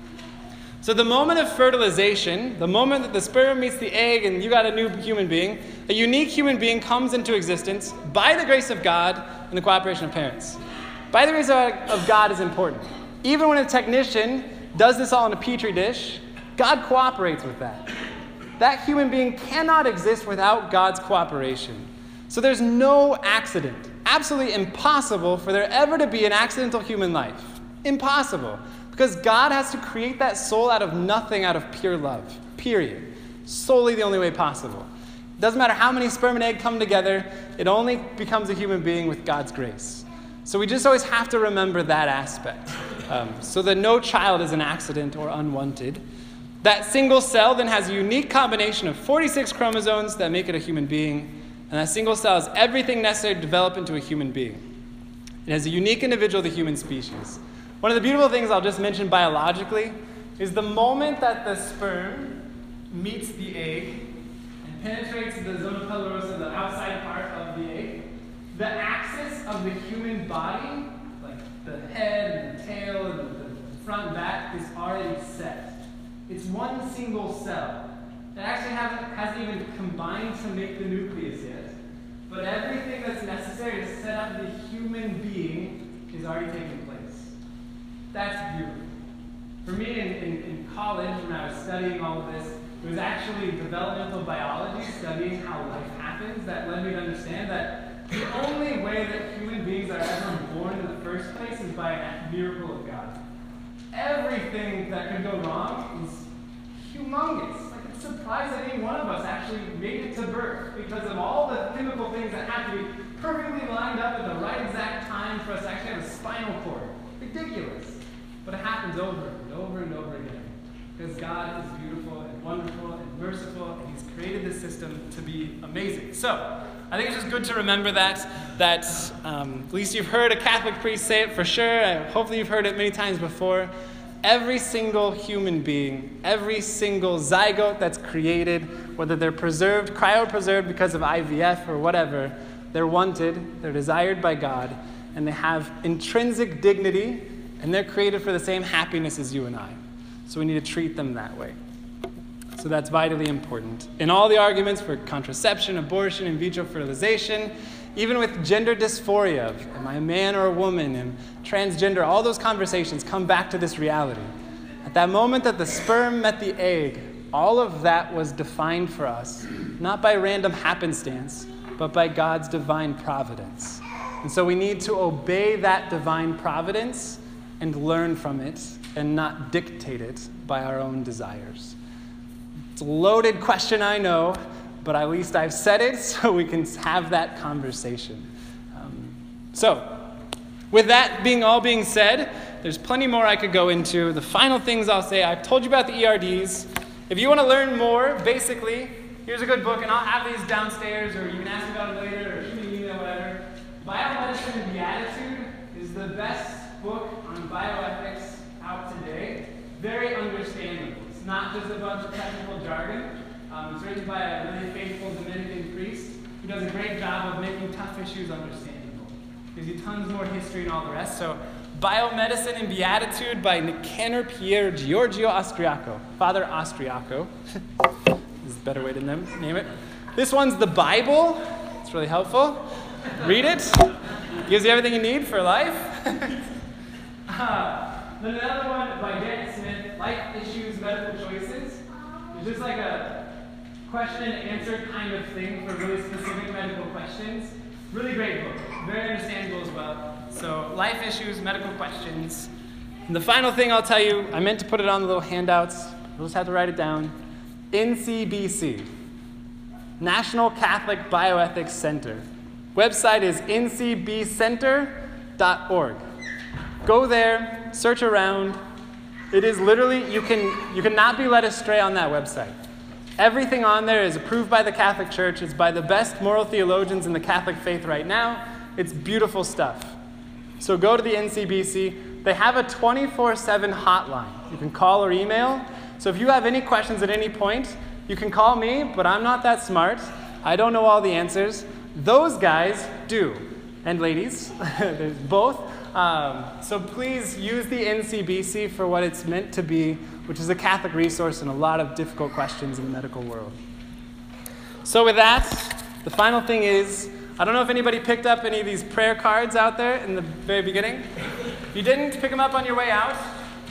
So the moment of fertilization, the moment that the sperm meets the egg and you got a new human being, a unique human being comes into existence by the grace of God and the cooperation of parents. By the grace of God is important. Even when a technician does this all in a petri dish, God cooperates with that. That human being cannot exist without God's cooperation. So there's no accident. Absolutely impossible for there ever to be an accidental human life. Impossible. Because God has to create that soul out of nothing, out of pure love. Period. Solely the only way possible. It doesn't matter how many sperm and egg come together, it only becomes a human being with God's grace. So we just always have to remember that aspect. Um, so that no child is an accident or unwanted. That single cell then has a unique combination of forty-six chromosomes that make it a human being. And that single cell has everything necessary to develop into a human being. It has a unique individual of the human species. One of the beautiful things I'll just mention biologically is the moment that the sperm meets the egg and penetrates the zona pellurosa, the outside part of the egg, the axis of the human body, like the head and the tail and the front and back, is already set. It's one single cell. It actually hasn't, hasn't even combined to make the nucleus yet. But everything that's necessary to set up the human being is already taking place. That's beautiful. For me, in, in, in college, when I was studying all of this, it was actually developmental biology, studying how life happens, that led me to understand that the only way that human beings are ever born in the first place is by a miracle of God. Everything that could go wrong is humongous. I could surprise that any one of us actually made it to birth because of all the chemical things that have to be perfectly lined up at the right exact time for us to actually have a spinal cord. Ridiculous. But it happens over and over and over again. Because God is beautiful and wonderful and merciful, and He's created this system to be amazing. So, I think it's just good to remember that, that um, at least you've heard a Catholic priest say it for sure. I, hopefully you've heard it many times before. Every single human being, every single zygote that's created, whether they're preserved, cryopreserved because of I V F or whatever, they're wanted, they're desired by God, and they have intrinsic dignity, and they're created for the same happiness as you and I. So we need to treat them that way. So that's vitally important. In all the arguments for contraception, abortion, in vitro fertilization, even with gender dysphoria, of am I a man or a woman, and transgender, all those conversations come back to this reality. At that moment that the sperm met the egg, all of that was defined for us, not by random happenstance, but by God's divine providence. And so we need to obey that divine providence and learn from it and not dictate it by our own desires. It's a loaded question, I know, but at least I've said it so we can have that conversation. Um, so, with that being all being said, there's plenty more I could go into. The final things I'll say, I've told you about the E R Ds. If you want to learn more, basically, here's a good book, and I'll have these downstairs, or you can ask me about it later, or shoot me an email, whatever. Biomedicine and Beatitude is the best book on bioethics out today. Very understandable. It's not just a bunch of technical jargon. Um, it's written by a really faithful Dominican priest who who does a great job of making tough issues understandable. Gives you tons more history and all the rest. So, Biomedicine and Beatitude by Nicanor Pier Giorgio Austriaco. Father Austriaco is a better way to name it. This one's the Bible. It's really helpful. Read it. Gives you everything you need for life. uh, then another one by Janet Smith, Life Issues, Medical Choices. It's just like a question and answer kind of thing for really specific medical questions. Really great book. Very understandable as well. So, life issues, medical questions. And the final thing I'll tell you, I meant to put it on the little handouts. You'll just have to write it down. N C B C, National Catholic Bioethics Center. Website is n c b center dot org. Go there, search around. It is literally, you can you cannot be led astray on that website. Everything on there is approved by the Catholic Church. It's by the best moral theologians in the Catholic faith right now. It's beautiful stuff. So go to the N C B C. They have a twenty-four seven hotline. You can call or email. So if you have any questions at any point, you can call me, but I'm not that smart. I don't know all the answers. Those guys do. And ladies, there's both. Um, so please use the N C B C for what it's meant to be, which is a Catholic resource in a lot of difficult questions in the medical world. So with that, the final thing is, I don't know if anybody picked up any of these prayer cards out there in the very beginning. If you didn't, pick them up on your way out.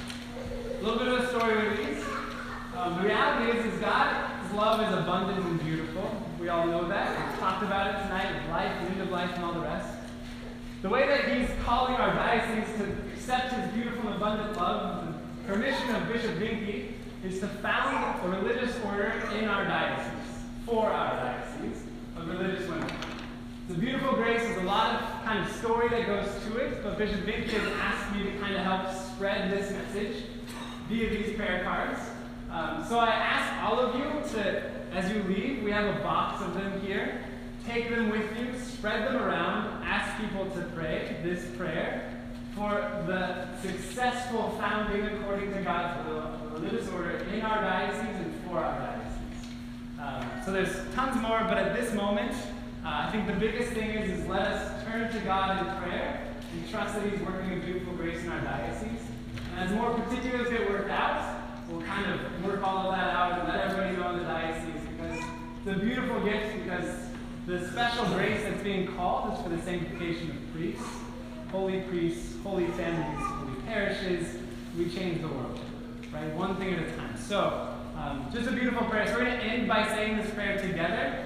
A little bit of a story with these. Um, the reality is, is God's love is abundant and beautiful. We all know that. We've talked about it tonight with life, the end of life, and all the rest. The way that he's calling our diocese to accept his beautiful and abundant love, the permission of Bishop Vinke, is to found a religious order in our diocese, for our diocese, of religious women. It's a beautiful grace. There's a lot of kind of story that goes to it, but Bishop Vinke has asked me to kind of help spread this message via these prayer cards. Um, so I ask all of you to, as you leave, we have a box of them here. Take them with you, spread them around, ask people to pray this prayer for the successful founding according to God's will of the religious order in our diocese and for our diocese. Um, so there's tons more, but at this moment, uh, I think the biggest thing is, is let us turn to God in prayer and trust that he's working a beautiful grace in our diocese. And as more particulars get worked out, we'll kind of work all of that out and let everybody know in the diocese, because it's a beautiful gift, because the special grace that's being called is for the sanctification of priests, holy priests, holy families, holy parishes. We change the world, right? One thing at a time. So, um, just a beautiful prayer. So we're going to end by saying this prayer together.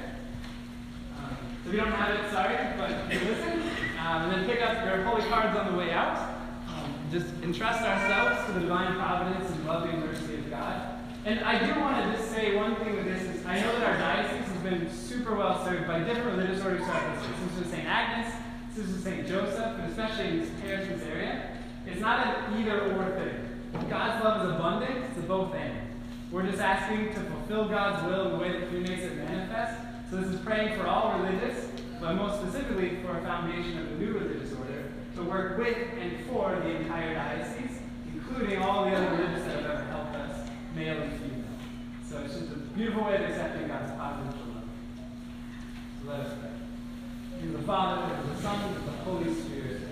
Um, so if you don't have it, sorry, but you listen. Um, and then pick up your holy cards on the way out. Um, just entrust ourselves to the divine providence and loving mercy of God. And I do want to just say one thing with this is, I know that our diocese has been super well served by different religious orders throughout history. This is Saint Agnes, this is Saint Joseph, but especially in this parish, this area. It's not an either-or thing. God's love is abundant, it's a both and. We're just asking to fulfill God's will in the way that he makes it manifest. So this is praying for all religious, but most specifically for a foundation of a new religious order, to work with and for the entire diocese, including all the other religious that have ever helped us, male and female. So it's just a beautiful way of accepting God's providential love. So let us pray. In the Father, and the Son, and the Holy Spirit.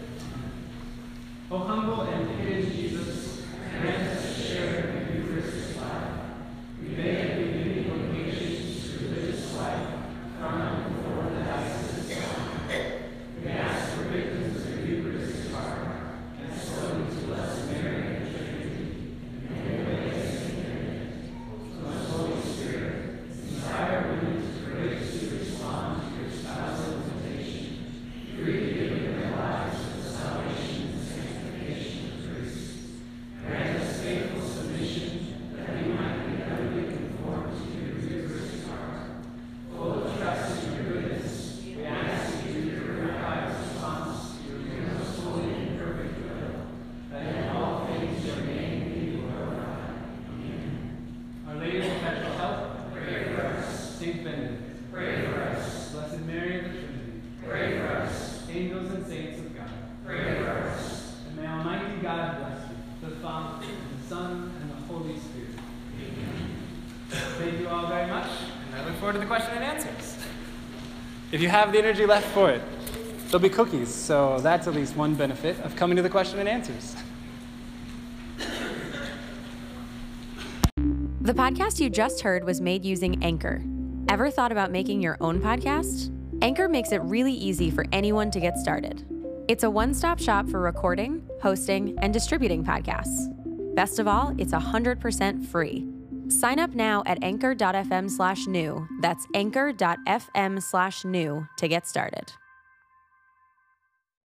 O humble and hidden Jesus, grant us to share in the Eucharist's life. We beg you, giving your patience to religious life, from before the diocese. We ask for victims of the Eucharistic heart, and so to us Mary and Trinity, and may we so the Holy Spirit, inspire women to courageously respond to your spousal invitation, freely giving their lives to the salvation and sanctification of grace. Grant us faithful submission, that we might be utterly conformed to your Eucharistic heart. Full of trust in your goodness, we ask you to purify our response to your most holy and perfect will, that in all things your name be glorified. Amen. Our Lady of Perpetual Help, pray for us. Saint Benedict, pray for us. Blessed Mary of the Trinity, pray for us. Angels and saints of God, pray for us. And may Almighty God bless you, the Father, and the Son, and the Holy Spirit. Amen. Thank you all very much, and I look forward to the question and answers. if you have the energy left for it, there'll be cookies. So that's at least one benefit of coming to the question and answers. The podcast you just heard was made using Anchor. Ever thought about making your own podcast? Anchor makes it really easy for anyone to get started. It's a one-stop shop for recording, hosting, and distributing podcasts. Best of all, it's one hundred percent free. Sign up now at anchor.fm slash new. That's anchor.fm slash new to get started.